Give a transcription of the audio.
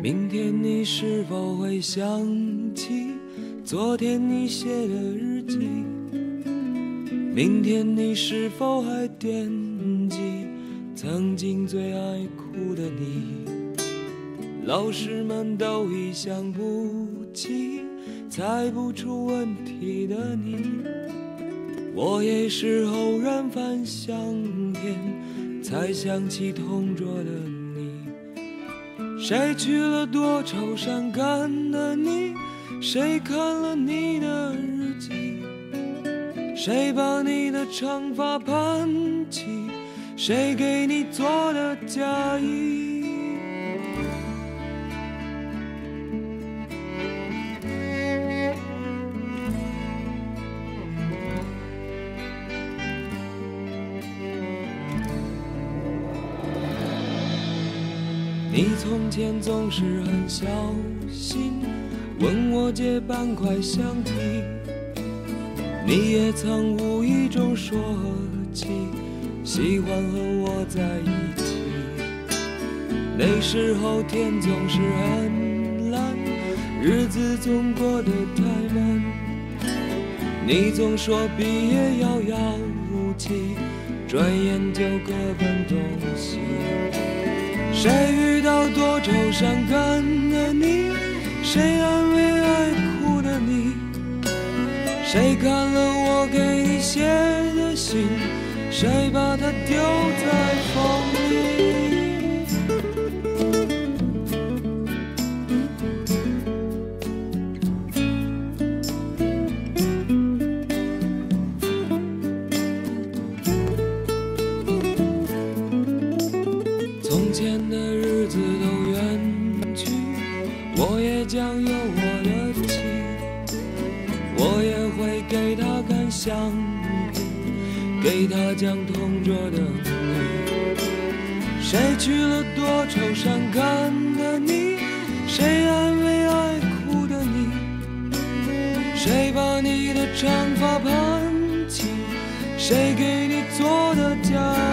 明天你是否会想起昨天你写的日记？明天你是否还惦记曾经最爱哭的你？老师们都已想不起猜不出问题的你，我也是偶然翻相片才想起同桌的你。谁去了多愁善感的你？谁看了你的日记？谁把你的长发盘起？谁给你做的嫁衣？你从前总是很小心问我借半块橡皮，你也曾无意中说起喜欢和我在一起。那时候天总是很蓝，日子总过得太慢，你总说毕业遥遥无期，转眼就各奔东西。谁遇到多愁善感的你？谁安慰爱哭的你？谁看了我给你写的信？谁把它丢在风里？从前的日子都远去，我也将有我的妻，我也会给她看相片，给她讲同桌的你。谁去了多愁善感的你？谁安慰爱哭的你？谁把你的长发盘起？谁给你做的嫁